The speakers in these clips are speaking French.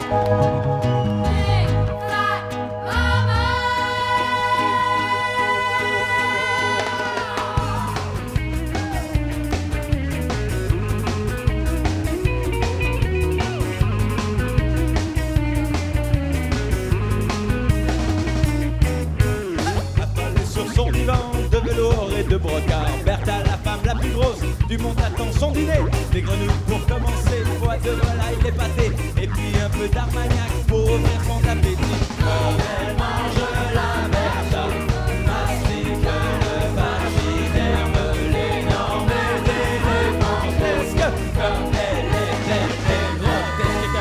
De brocart, Bertha, la femme la plus grosse du monde, attend son dîner. Des grenouilles pour commencer, une fois de volaille, des pâtés, et puis un peu d'armagnac pour ouvrir son appétit. Comme elle mange la Bertha, mastique le pachyderme, l'énorme éléphantesque, comme elle est belle et grotesque.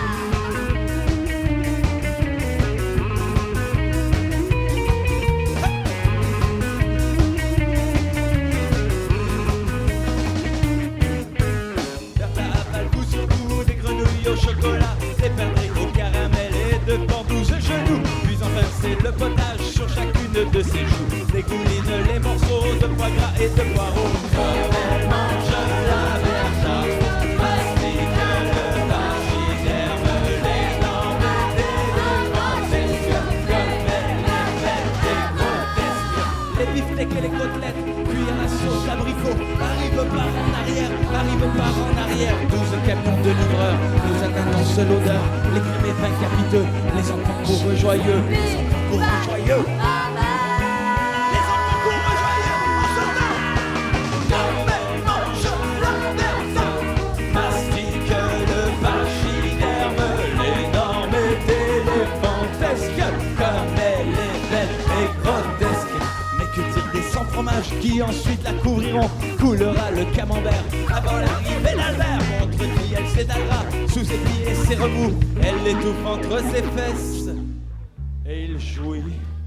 Au chocolat, des perdrix au caramel et de pendouze genoux. Puis enfin c'est le potage sur chacune de ses joues. Dégouline les morceaux de foie gras et de poireaux. Comme elle mange la Bertha, mastique le pachyderme, l'énorme éléphantesque, comme elle est belle et grotesque. Les beefsteaks et les côtelettes, cuits à la sauce abricot, arrive par en arrière, arrive par en arrière. 12 camions de livreurs, nous attendons seule odeur. Les crémés vins capiteux, les enfants courent joyeux, les enfants courent joyeux. Les enfants courent joyeux en sautant. Comme elle mange la Bertha, mastique le pachyderme, l'énorme éléphantesque, comme elle est belle et grotesque. Mais que dire des sans fromage qui ensuite la couvriront? Coulera le camembert avant l'arrivée d'Albert, contre qui elle s'étalera sous ses pieds et ses remous. Elle l'étouffe entre ses fesses et il jouit.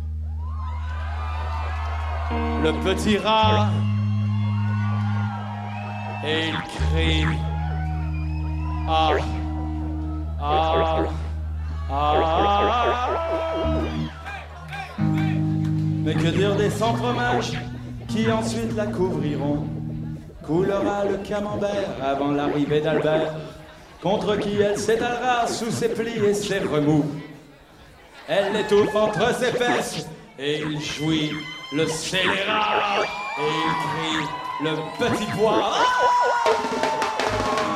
Le petit rat, et il crie. Ah, ah, ah. Mais que dire des sans fromage qui ensuite la couvriront? Coulera le camembert avant l'arrivée d'Albert, contre qui elle s'étalera sous ses plis et ses remous. Elle l'étouffe entre ses fesses et il jouit le scélérat et il crie le petit pois.